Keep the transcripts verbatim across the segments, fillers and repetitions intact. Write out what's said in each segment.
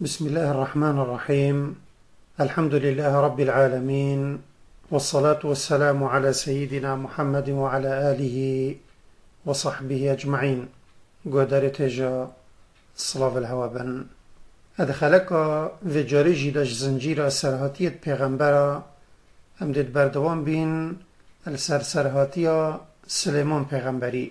بسم الله الرحمن الرحيم. الحمد لله رب العالمين، والصلاة والسلام على سيدنا محمد وعلى آله وصحبه أجمعين. قدرت جا صلاة الهوابن أدخلك في جارجي داش زنجير سرهاتية پیغمبر امدد بردوان بين السر سرهاتية سليمان پیغمبري.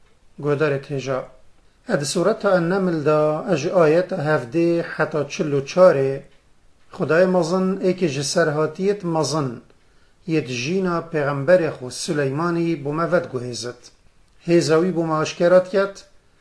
قدرت جا اد سورة النمل دا اج آیت هفده حتی چلو چاره خدای مزن ای که جسرهاتیت مزن ید جینا پیغمبر خو سلیمانی بومود گوهزت هیزاوی بوماشکرات کت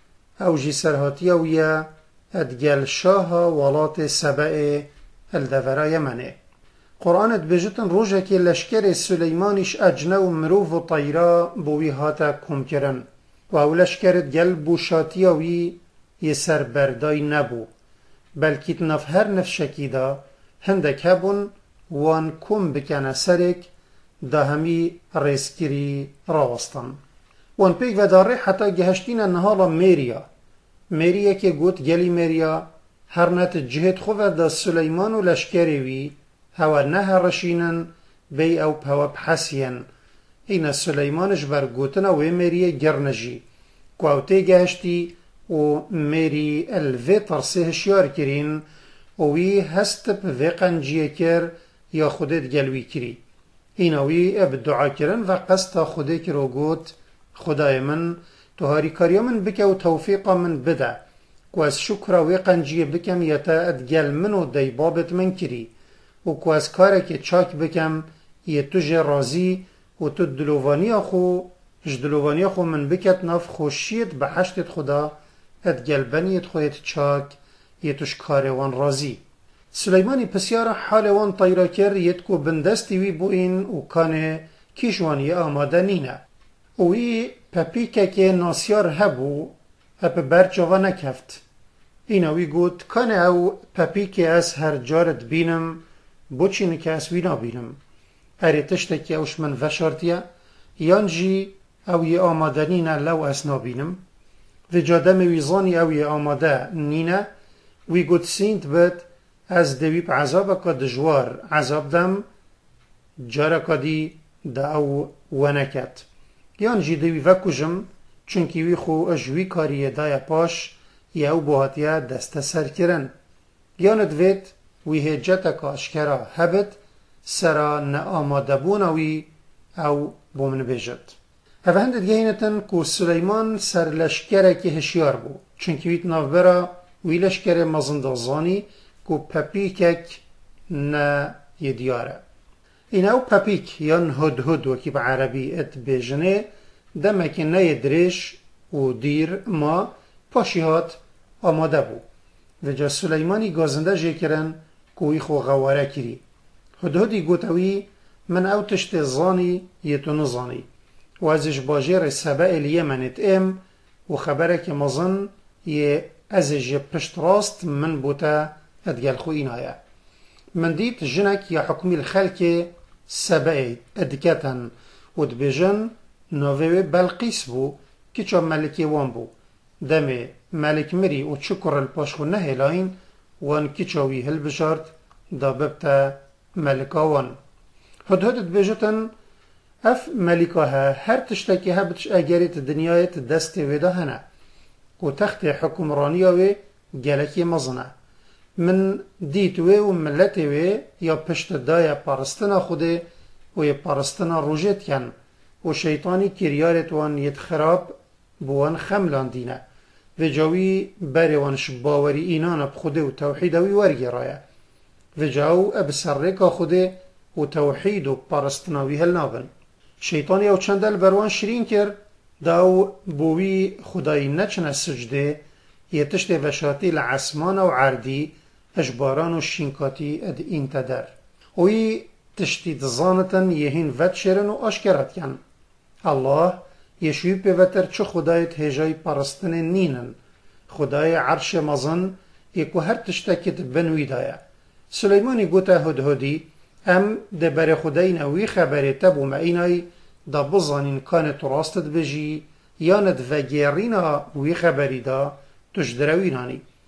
او جسرهاتی اویا ادگل شاه ولات سبع الدورا یمنه. قرآن اد بجتن روژه که لشکر سلیمانیش اجنه و مروف و طیرا بوی هاتا کم کرن و او لشکرت گل بوشاتی اوی یه سربردای نبو بلکیت نف هر نفشکی دا هندک هبون وان کم بکنه سرک دا همی ریسکری راوستن وان پیک و داره حتی گهشتین نهالا میریا میریا که گوت گلی میریا هر نت جهت خواه دا سلیمان و لشکری وی هوا نه رشینن بی او پوا بحسین این سلیمانش بر گوتنا و میری گرنجی کواوتی گهشتی و میری الوی ترسه هشیار کرین و وی هست به قنجیه کر یا خودت گلوی کری اینوی اب دعا کرن و قصد خوده کرو گوت خدای من تو هاری کاریا من بکه و توفیقا من بده و از شکر و قنجیه بکم یا تا ادگل من و دی بابت من کری و که از کاره که چاک بکم یا تو جه رازی و تو دلووانی خو جدلووانی خو من بکت ناف خوشیت به حشتت خدا ات گلبنیت خودت چاک یتوش کاروان رازی. سلیمانی پسیار حال وان طیرا کر یت کو بندستی وی بو این و کانه کیشوانی آماده نینه وی پپیکه که ناسیار هبو اپ برچاوا نکفت اینا وی گوت کانه او پپیکه از هر جارت بینم بوچینه که از وینا بینم اری تشتکی اوش من وشارتیا یانجی او یه آماده نینه لو از نابینم و جادم ویزانی او یه آماده نینه وی گوت سینت بد از دویب عذاب که دجوار عذاب دم جارا که دی دا او ونکت یانجی دوی وکوشم چونکی وی خو اجوی کاریه دای پاش یا او بوهاتیا دست سر کرن یاند وید وی هجتا که اشکرا هبت سرا نآماده بونوی او بومن بیجد. اوه هندت گهینتن که سلیمان سر لشکره که هشیار بو چونکه ویت نافبرا وی لشکره مزندازانی که پپیکک نه یدیاره این او پپیک یان هد هد وکی به عربی ات بیجنه دمک نه یدرش و دیر ما پاشیهات آماده بو و جا سلیمانی گازنده جه کرن که وی خو غواره کری هدهدی گوتوی من او تشت زانی یتو نزانی و ازش باجر سبع الیمنت ام و خبره که مزن یه ازش پشت راست من بوتا ادگل خو اینایه من دیت جنک یا حکمی الخلک سبع ادکتن و دبیجن نووه بلقیس بو که چا ملکی وان بو دم ملک مری و چکر الپاشخو نه هلاین وان که چاوی هل بشارت دا ببتا ملکاوان هدهدت بیجتن اف ملکاها هر تشتکی هبتش اگریت دنیایت دست ویدا هنه و تخت حکمرانی وی گلکی مزنه من دیت وی و ملت وی یا پشت دای پارستنا خوده و یا پارستنا روژت کن و شیطانی کریارت وان ید خراب بوان خملان دینه و جاوی بری وانش باوری اینان بخوده و توحید وی ورگی رایه و جاو اب سرکا خوده و توحید و پرستناوی هل نابن شیطانی او چندل بروان شیرین کرد داو بوی خدای نچنه سجده یه تشت وشاتی لعسمان و عردی اجباران و شینکاتی اد این تدر وی تشتی دزانتن یهین ود شیرن و آشکرات کن الله یشوی پیوتر چه خدایت هجای پرستن نینن خدای عرش مزن یکو هر تشتکت بنوی دایه سلیمانی گوته هدهدی ام ده بر خدای نوی خبری تبو ما اینای دا بزانین کانت راستت بجی یاند و گیرینا وی خبری دا تجدروینانی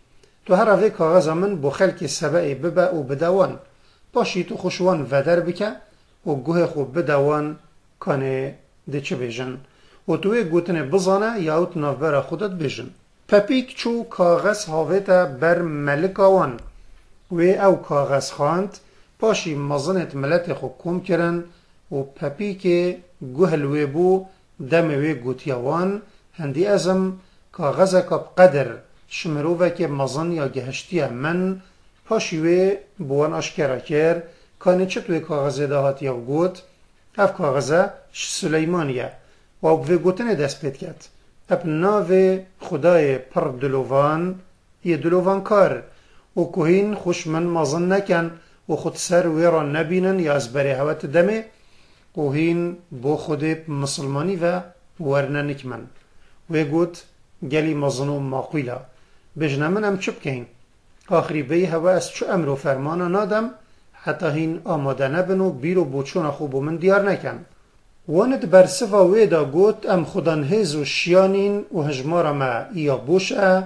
تو هر اوه کاغذ من بو خلک سبعی ببه و بدوان باشی تو خوشوان ودر بکه و گوه خوب بدوان کانه ده چه بیجن و توی گوتنه بزانه یا اوت نافبر خودت بیجن. پپیک چو کاغذ هاویتا بر ملک آوان و او کاغذ خواند پاشی مزنت ملت خو کم کرن و پپیک گوه لوی بو دم وی گوتیاوان هندی ازم کاغذ که بقدر شمروه که مزن یا گهشتی من پاشی وی بوان اشکرا کر کانه چه توی کاغذ دهات یا گوت اف کاغذه سلیمانیه و او به گوتنه دست پید کرد. اپ ناو خدای پر دلوان یه دلوان کار و کوهین خوش من مازن نکن و خود سر ویرا نبینن یا از بری هوت دمه و هین بو خود مسلمانی و ورنه نکمن و گوت گلی مازنو ماقویلا بجنه من هم چپ کهین آخری بی هوا از چو امر و فرمانا نادم حتی هین آماده نبن و بیرو بوچون خوب من دیار نکن واند برسفا ویدا گوت ام خودان هز و شیانین و هجمارا ما یا بوشه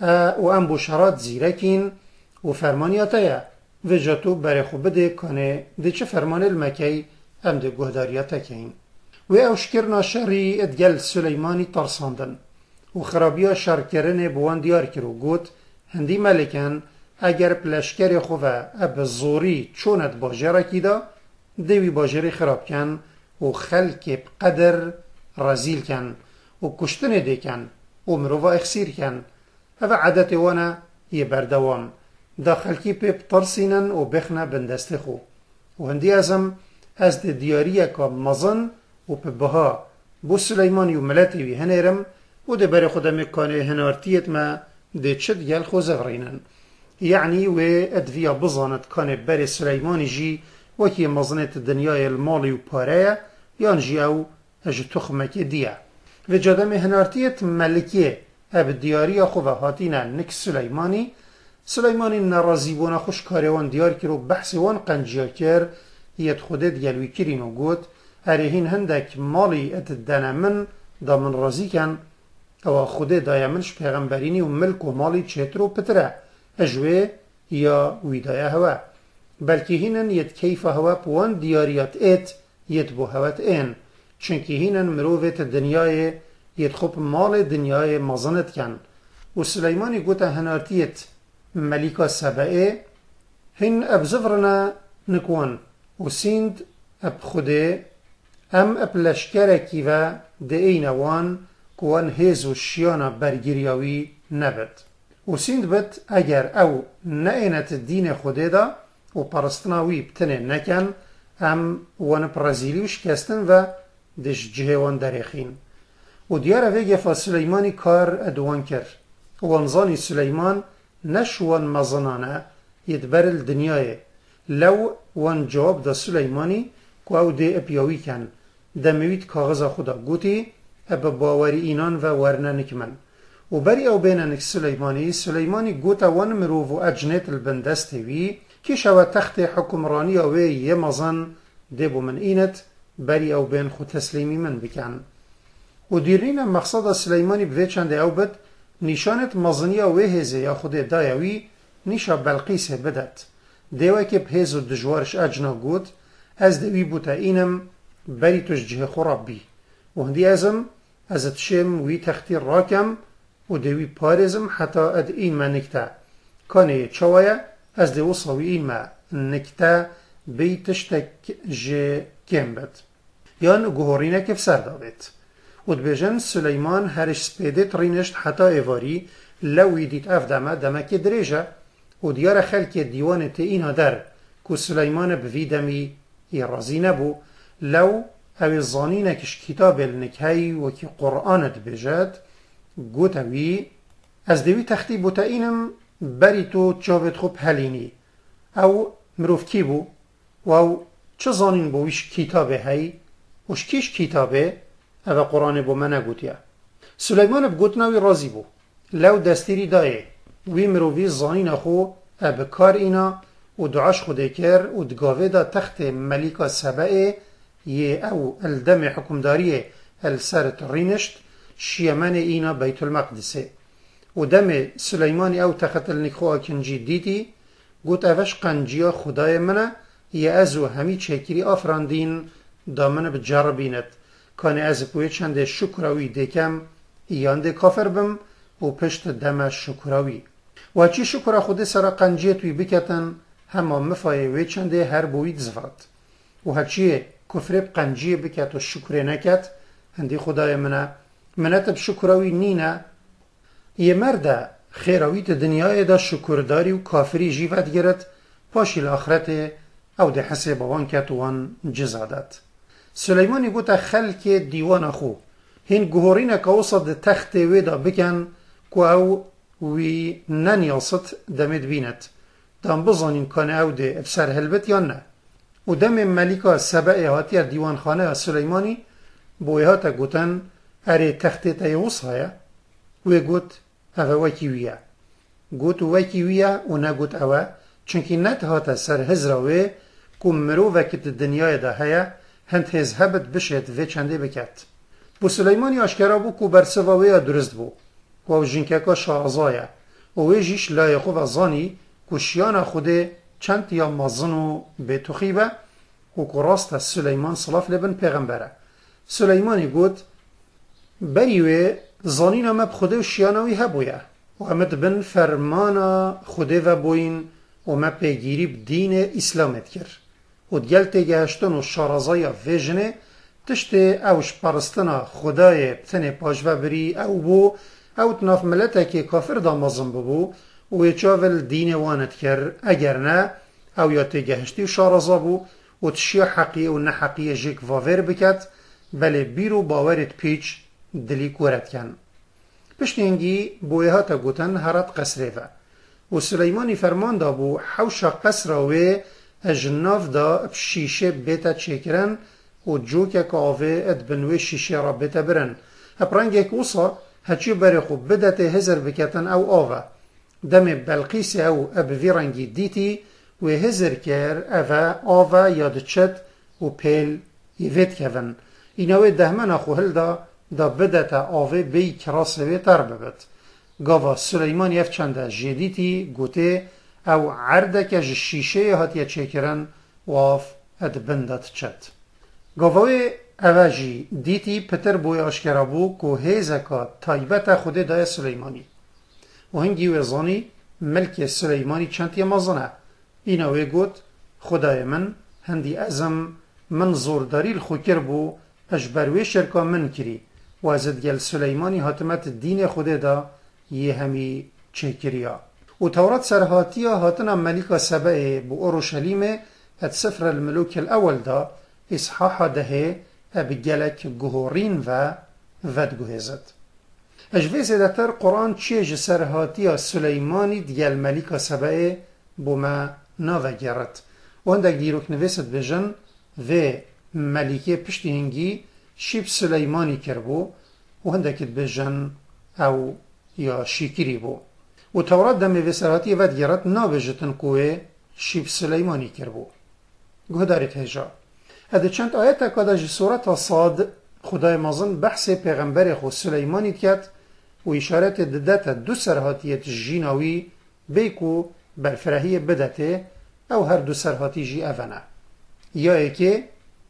و ام بوشرات زیرکین و فرمانیاتا و جاتو بر خوب ده کنه ده چه فرمان المکی ام ده گهداریاتا کهین و اوشکرنا شری ادگل سلیمانی ترساندن و خرابیا شرکرن بوان دیار کرو گوت هندی ملکن اگر پلشکر خواه اب زوری چونت باجره کی دا دوی باجری خراب کن و خلق بقدر رزیل کن و کشتن ده کن و مروفا اخسیر کن او عادت وانا یه بردوام دا خلقی پیب ترسینن و بخنه بندست خو و هندی ازم از ده دیاریه که مزن و پبها بو سلیمانی و ملتوی هنیرم و ده بر خودم کانه هنارتیت ما ده چد گل خو زغرینن یعنی و ادویا بزانت کانه بر سلیمانی جی وکی مزنت دنیای المالی و پاره یان جی او اج تخمک دیه و جادم هنارتیت ملکیه اب دیاری خواه هاتینا نک سلیمانی سلیمانی نرازی بونا خوش کاروان دیار کرو بحث وان قنجیا کر یت خودت گلوی کرین و گوت ارهین هندک مالی ات دنمن دا من رازی کن او خوده دایمنش پیغمبرینی و ملک و مالی چهتر و پتره اجوه یا ویدای هوا بلکه هینن یت کیف هوا پوان دیاریات ایت یت بو هوت این چونکه هینن مروفت دنیای یت خوب مال دنیای مازنت کن و سلیمانی گوتا هنارتیت ملیکا سبعه هن ابزفرنا نکوان و سیند اب خوده ام اب لشکرکی و ده اینوان کوان هیز و شیانا برگیریاوی نبد و سیند بد اگر او نینت دین خوده دا و پرستناوی بتنه نکن ام وان پرازیلیوش کستن و دش جهوان درخین و دیار ویگه فا سلیمانی کار ادوان کر وانزانی سلیمان نشوان مزنانه یدبر الدنیای لو وان جواب دا سلیمانی که او ده اپیاوی کن دموید کاغذ خدا گوتی اب باوری اینان و ورنه نکمن و بری او بیننک سلیمانی سلیمانی گوتا وان مروف و اجنیت البندسته وی که شوه تخت حکمرانی اوه یه مزن ده بو من اینت بری او بین خود تسلیمی من بکن و دیرین مقصد سلیمانی بوی چنده او بد نیشانت مزنی اوه هزه یا خود دایوی نیشا بلقیسه بدد دیوه که بهز و دجوارش اجنا گود از دوی بوتا اینم بری توش جه خوراب بی و هندی ازم از اتشم وی تختی راکم و دوی پارزم حتی اد این ما نکتا کانه چوایه از دو صوی این ما نکتا بی تشتک جه کم بد یان گوهورینه کف سر دابت و دبیجن سلیمان هرش سپیدت رینشت حتی ایواری لوی دیت اف دمه دمه که دریجه و دیار خلک دیوان تی اینا در که سلیمان بوی دمی ای رازی نبو لو او زانینه کش کتاب النکهی و که قرآنت بجد گوتوی از دوی تختی بوتا اینم بری تو جاوت خوب هلینی او مروف کی بو و او چه زانین بویش کتابه هی وش کیش کتابه او قرآن بو منه گوتیا سلیمان بگوتناوی رازی بو لو دستیری دایه وی مروفی زانین خو اب کار اینا و دعاش خوده کر و دگاوه دا تخت ملیکا سبعه یه او الدم حکمداریه السرت رینشت شیمن اینا بیت المقدسه و دم سلیمانی او تختل نکخوا کنجی دیدی گوت اوش قنجیا خدای منه یه ازو همی چکری آفراندین دامن بجربیند کانی از پوی چند شکراوی دیکم ایان دی کافر بم و پشت دم شکراوی و چی شکر خود سر قنجیه توی بکتن همه مفای وی چنده هر بوید زفات و هرچی کفر قنجیه بکت و شکر نکت هندی خدای منه منت بشکراوی نینه یه مرد خیراوی تا دنیای دا شکرداری و کافری جیوت گرد پاشی الاخرت او ده حساب وان کت وان جزادت سلیمانی گوتا خلک دیوان خو هین گهورین که وصد تخت ویدا بکن که او وی ننیاست دمید بیند دام بزانین کانه او ده افسر هلبت یا نه و دم ملیکا سبع هاتیر دیوان خانه سلیمانی بوی هاتا گوتن اره تخت تایوس هایا وی گوت او وکی ویا گوت وکی ویا و نگوت اوه چونکی نت هاتا سر هزراوی که مرو وکت دنیای ده هیا هند هزهبت بشید و چنده بکت بو سلیمانی آشکرا بو که برسواوی درست بو و جنککا شازایا و ویجیش لایقو و زانی کشیان خوده چند یا مازنو به تخیبه و که راست سلیمان صلاف لبن پیغمبره سلیمانی گوت بریوه زانین مب خوده و شیانوی هبویه و امد بن فرمانا خوده و بوین و مب پیگیری بدین اسلامت کر و دیگل تیگهشتن و شارازای ویجنه تشت اوش پرستنا خدای بتنه پاجوه بری او بو او تناف ملته که کافر دامازم ببو و چاول دین وانت کر اگر نه او یا تیگهشتی و شارازا بو و تشیا حقی و نه حقی جیک واور بکت بله بیرو باورت پیچ دلی کورت کن پشت اینگی بویه ها تا گوتن هرات قصره و و سلیمانی فرمان دا بو حوشا قصره و اجناف دا بشیشه بیتا چکرن و جوکه که آوه اد بنوی شیشه را بیتا برن اپرنگه که اوصا هچی بری خوب بدت هزر بکتن او آوه دم بلقیس او ابوی رنگی دیتی و هزر کر اوه آوه یاد چد و پیل یوید کون اینوی دهمن اخو هل دا دا بدت آوه بی کراسوی تر ببت گاوا سلیمان یف چنده جدیتی گوته او عرده که شیشه هاتیه چکرن و آف اد بندت چد گاوای اوجی دیتی پتر بوی آشکرا بو که هیزکا تایبت خود دای سلیمانی و هنگی وزانی ملک سلیمانی چندی مازنه اینوی گوت خدای من هندی ازم من زورداری الخوکر بو اجبروی شرکا من کری و ازد گل سلیمانی حاتمت دین خود دا یه همی چکریا و تورات سرهاتیا هاتنا ملکا سبعه بو اورشلیم ات سفر الملوک الاول دا اصحاح دهه بگلک گهورین و ودگوهزد اجوه زیدتر قرآن چیج سرهاتی سلیمانی دیگل ملیکا سبعه بو ما ناوه گرد و هندک دیروک نویسد بجن و ملیکه پشتی هنگی شیب سلیمانی کربو و هندکت بجن او یا شیکری بو و تورات دمی و سرهاتی ود گرد ناوه کوه شیب سلیمانی کربو گوه دارید هجا اده چند آیت اکاده جی صورت صاد خدای مازن بحث پیغمبر خود سلیمانی کد و اشارت ددت دو سرهاتیت جیناوی بیکو برفرهی بدته او هر دو سرهاتی جی اوانه یا ایکه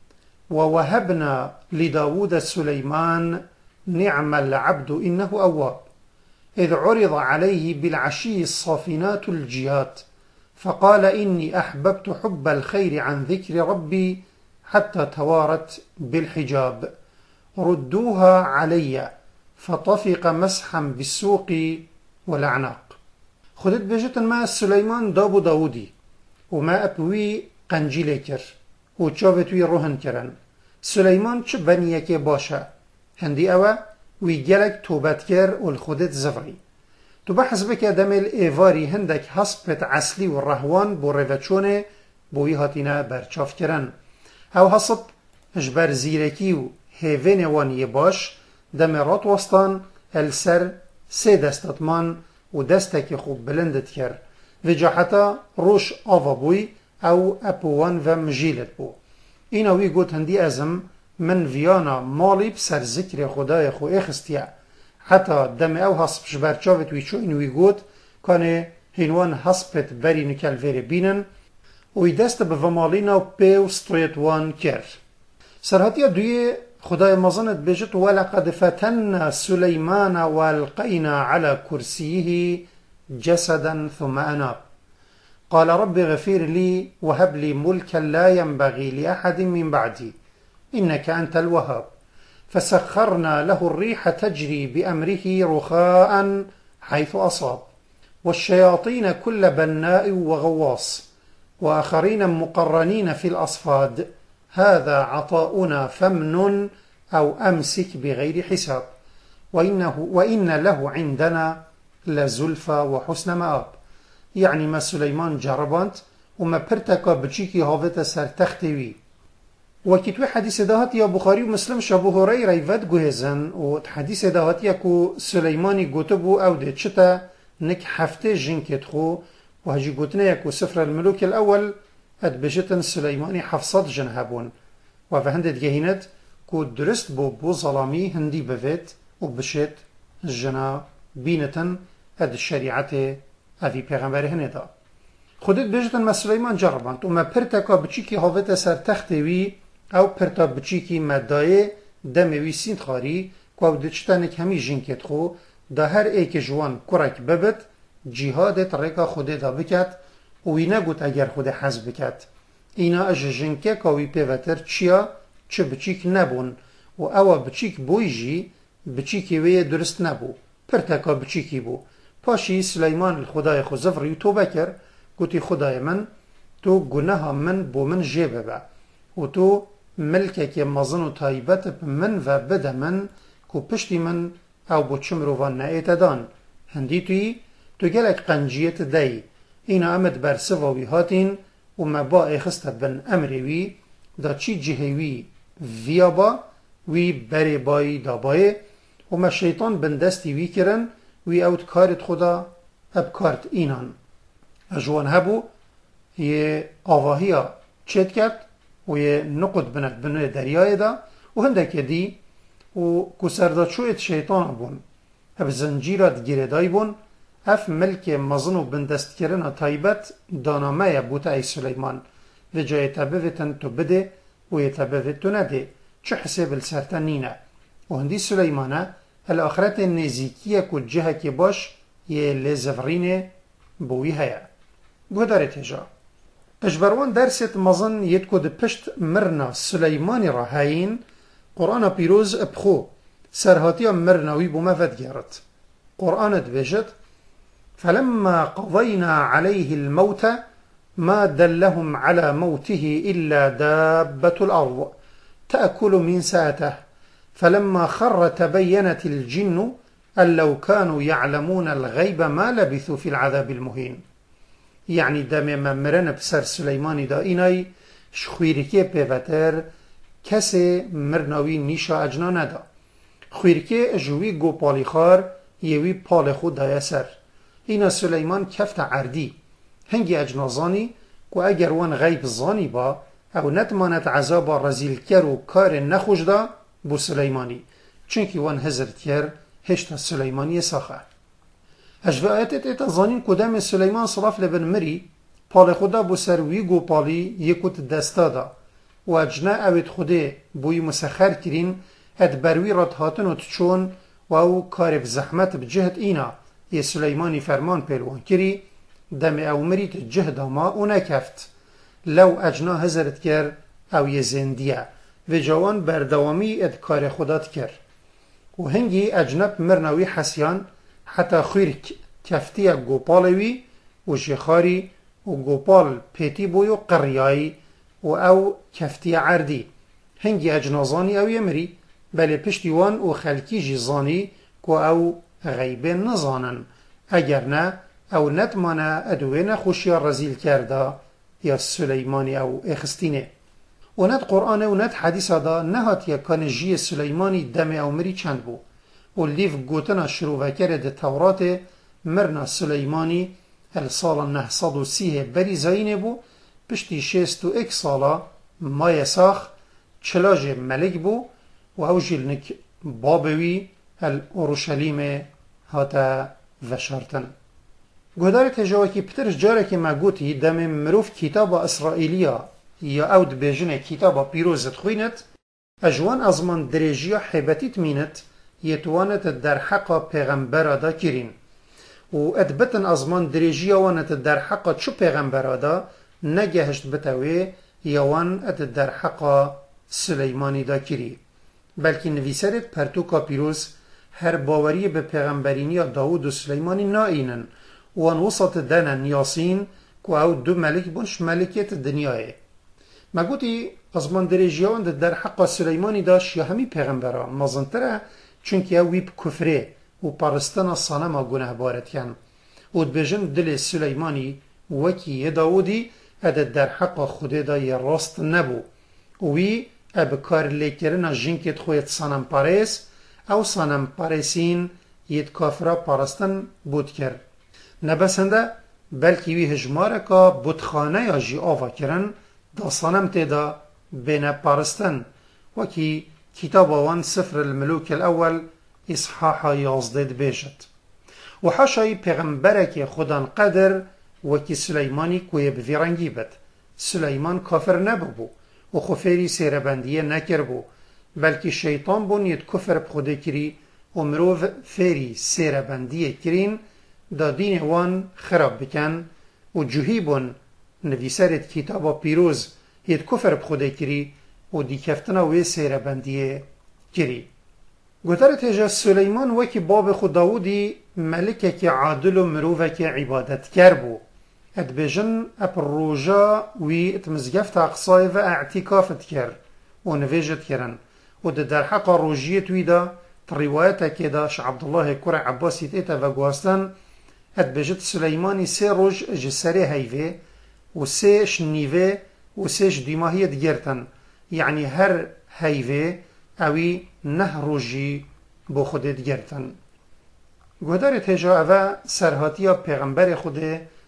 ووهبنا لداود سليمان نعم العبد إنه أواب إذ عرض عليه بالعشي الصافنات الجيات فقال إني أحببت حب الخير عن ذكر ربي حتى توارت بالحجاب ردوها علي فطفق مسحا بالسوق والأعناق خدت بجتن ما سليمان دابو داودي وما أبوي قنجيلي كر و چاوتوی روحن کرن سلیمان چه بنیه که باشه هندی اوه وی گلک توبت کر و الخودت زفعی تو بحث بکه دمل ایواری هندک حسبت اصلی و رهوان بو روچونه بوی هاتینه برچاف کرن او حسب اجبر زیرکی و هیوین وانی باش دمرات وستان السر سه دستاتمان و دستک خوب بلندت کر و جاحتا روش آوا بوی او اپوان و مجیلت بو اینا وی گوت هندی ازم من ویانا مالی بسر ذکر خدای خو اخستیا حتی دم او هسپش برچاوت وی چوین وی گوت کانه هینوان هسپت بری نکل ویره بینن وی دست به ومالین و پیو ستویت وان کر. سرهاتیا دوی خدای مزنت بجت ولقد فتن سلیمان والقینا على کرسیه جسدا ثم اناب قال رب اغفر لي وهب لي ملكا لا ينبغي لأحد من بعدي إنك أنت الوهاب فسخرنا له الريح تجري بأمره رخاء حيث أصاب والشياطين كل بناء وغواص وآخرين مقرنين في الأصفاد هذا عطاؤنا فامنن أو أمسك بغير حساب وإنه وإن له عندنا لزلفى وحسن مآب. يعني ما سليمان جربانت وما برتكا بچيكي هاوتا سر تختوي وكتوي حديث دهات يا بخاري ومسلم شابو هريرة يفاد جوهزن و حديث دهات يكو سليماني قوتبو او ده چتا نك حفته جنكت خو وهجي قوتنا يكو سفر الملوك الأول اد بجتن سليماني حفصات جنهبون وفهندت جهينت كو درست بو بو ظلامي هندي بفيت وبشت جنا بينتن اد الشريعة اوی پیغمبر هندا خودت بجتن ما سلیمان جرباند و ما پرتکا بچیکی هاوت سر تختوی او پرتا بچیکی مدای دموی سینت خاری که او دچتنک همی جنکت خو دا هر ایک جوان کرک ببت جهادت ریکا خوده دا بکت و وی نگوت اگر خود حز بکت اینا اج جنکه کاوی پیوتر چیا چه بچیک نبون و او بچیک بوی جی بچیکی وی درست نبو پرتکا بچیکی بو پاشی سلیمان الخدای خو زفری توبه کر گوتی خدای من تو گناه من بو من جیبه با و تو ملکه که مزن و طایبت من و بده من کو پشتی من او بو چمروان نایت دان هندی توی تو گلک قنجیت دی اینا امد بر سواوی هاتین و مبا اخست بن امروی دا چی جهوی ویا با وی بری بای دا بای و ما شیطان بن دستی وی کرن وی اوت کارت خدا اب کارت اینان اجوان هبو یه آواهیا چید کرد و یه نقد بند بنوی دریای دا و هندک دی و کسردا چویت شیطان بون اب زنجیرات گیردای بون اف ملک مزن و بندست کرن طایبت دانامه بوتا ای سلیمان و جای تبویتن تو بده و یه تبویت تو نده چه حساب السرطن نینه و هندی سلیمانه الآخرت نزیکیه که جهه که باش یه لزفرینه بوی هیا بو داره تجا اجبروان درست مزن ید که ده پشت مرنا سلیمانی را هاین قرآن پیروز ابخو سرهاتی مرناوی بو مفد گرد قرآن دبجد فلما قضينا عليه الموت ما دلهم على موته إلا دابة الأرض تأكل من ساته فلما خر تبينت الجن أن لو كانوا يعلمون الغيب ما لبثوا في العذاب المهين. يعني دم مرن بسر سليماني دا إناي شخويركي بيفتر كسي مرناوي نيشا أجنا ندا خويركي اجوي گو پالي خار يوي پال خود دا سر اینا سلیمان کفت عردی هنگی اجنازانی که اگر وان غیب زانی با او نتماند عذاب رزیل کر و کار نخوش دا بو سلیمانی چونکی وان هزرد کر هشتا سلیمانی ساخه اجوه آیتت ایتا زانین کدام سلیمان صلاف لبن مری پال خدا بو سروی گو پالی یکوت دستا دا و اجنا اوید خوده بوی مسخر کرین اد بروی رات هاتن و تچون و او کار بزحمت بجهت اینا یه سلیمانی فرمان پیروان کری دم او مرید جهد ما او نکفت لو اجنا هزرت کر او یه زندیه و جوان بردوامی اد کار خودات کر و هنگی اجنب مرنوی حسیان حتی خیر کفتی گوپالوی و شخاری و گوپال پیتی بوی و قریایی و او کفتی عردی هنگی اجنازانی او یمری بله پشتیوان و خلکی جیزانی که او غیبه نزانن اگر نه او نتمانه ادوه نخوشی رزیل کرده یا سلیمانی او اخستینه و ند قرآن و ند حدیث دا نهات یکان جی سلیمانی دم او مری چند بو و لیف گوتنا شروع وکر ده تورات مرنا سلیمانی السال نه صد و سیه بری زاینه بو پشتی شیست و اک سالا مای ساخ چلاج ملک بو و او جلنک بابوی الأورشليم هاتا وشارتن. گودار تجاوه که پترش جاره که ما گوتی دم مروف کتاب اسرائیلیا یا اود بیجنه کتاب پیروزت خوینت اجوان ازمان درجیا حیبتیت مینت یتوانت در حق پیغمبر دا کرین و ادبتن ازمان درجیا وانت در حق چو پیغمبر دا نگهشت بتوی یوان ات در حق سلیمانی دا کری بلکه نویسرت پرتوکا پیروز هر باوری به پیغمبرینی داود و سلیمانی نائینن وان وسط دانن یاسین که او دو ملک بونش ملکیت دنیاه ما گوتی ازمان درجیان در حق سلیمانی داشت یا همی پیغمبران مازنتره چونکه او ویب کفره و پرستان صنم گناه بارد کن و بجن دل سلیمانی وکی داودی اد در حق خود دای راست نبو وی اب کار لیکرنا جنکت خویت صنم پارس او صنم پارسین یت کافرا پرستان بود کرد نبسنده بلکه وی هجماره که بودخانه یا جی آوا کرن دا صنم تیدا بین پارستن وکی کتاب وان سفر الملوک الاول اصحاح یازده بیشت و حاشای پیغمبره که خودان قدر وکی سلیمانی کوی بفیرنگی بد سلیمان کافر نبو و خفری سیربندیه نکر بو بلکه شیطان بون ید کفر بخوده کری و مروف فری سیربندیه کرین دا دین وان خراب بکن و جوهی بون نویسرت کتابا پیروز ید کفر بخوده کری و دی کفتنا وی سیربندیه کری گوتر تیجا سلیمان وکی باب خود داودی ملکه که عادل و مروفه که عبادت کر بو اد بجن اپ روژا وی اتمزگفت اقصای و اعتکافت کر و نویجت کرن و در حق روژیت وی دا روایت که داش عبدالله کور عباسی تیتا و گواستن اد بجت سلیمانی سه روژ جسره هیوه و سهش نیوه و سهش دیماهیت گرتن یعنی هر هیوه اوی نه روژی بو خودت گرتن گودار تجا اوه سرهاتیا پیغمبر خود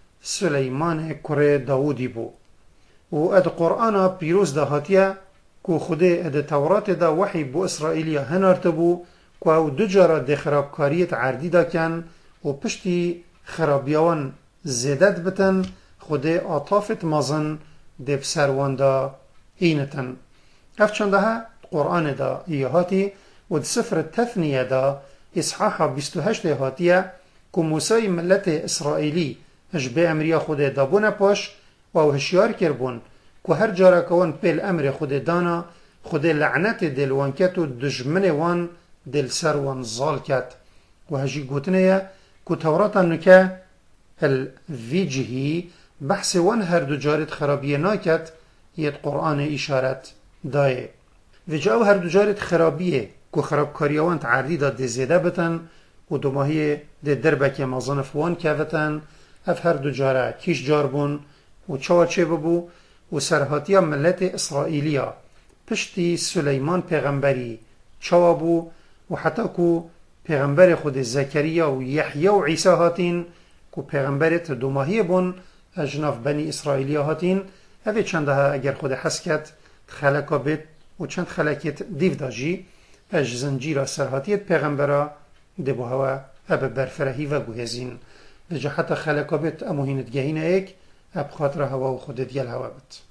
سلیمان کره داودی بو و اد قرآن پیروز دهاتیا که خود اد تورات دا وحی بو اسرائیلیا هنارت بو که او دو جارا ده خرابکاریت عردی دا کن و پشتی خرابیوان زیدت بتن خود آطافت مازن ده بسروان دا اینتن اف چنده ها قرآن دا ایهاتی و ده سفر تثنیه دا اصحاح بیست و هشت هاتیه که موسی ملت اسرائیلی اش به امریا خود دابونه پاش و او هشیار کربون که هر جارا کون پیل امر خود دانا خود لعنت دلوان کت و دجمن وان دل سر وان زال کت و هجی گوتنه که توراتا نکه الویجهی بحث وان هر دو جارت خرابیه ناکت ید قرآن اشارت دایه و جاو هر دو جارت خرابیه که خرابکاریوان تعردی دا دزیده بتن و دو ماهی ده دربک مازنف وان کفتن اف هر دو جاره کیش جار بون و چاوا چه ببو و سرهاتیا ملت اسرائیلیا پشتی سلیمان پیغمبری چاوا بو و حتی که پیغمبر خود زکریا و یحیی و عیسی هاتین که پیغمبرت دو ماهی بون اجناف بنی اسرائیلیا هاتین اوه چنده ها اگر خود حسکت خلقا بید و چند خلقیت دیو داجی اج زنجیرا سرهاتیت پیغمبرا ده بو هوا اب برفرهی و گوهزین به جهت خلقا بید اموهینت گهین ایک اب خاطر هوا و خودت گل هوا بید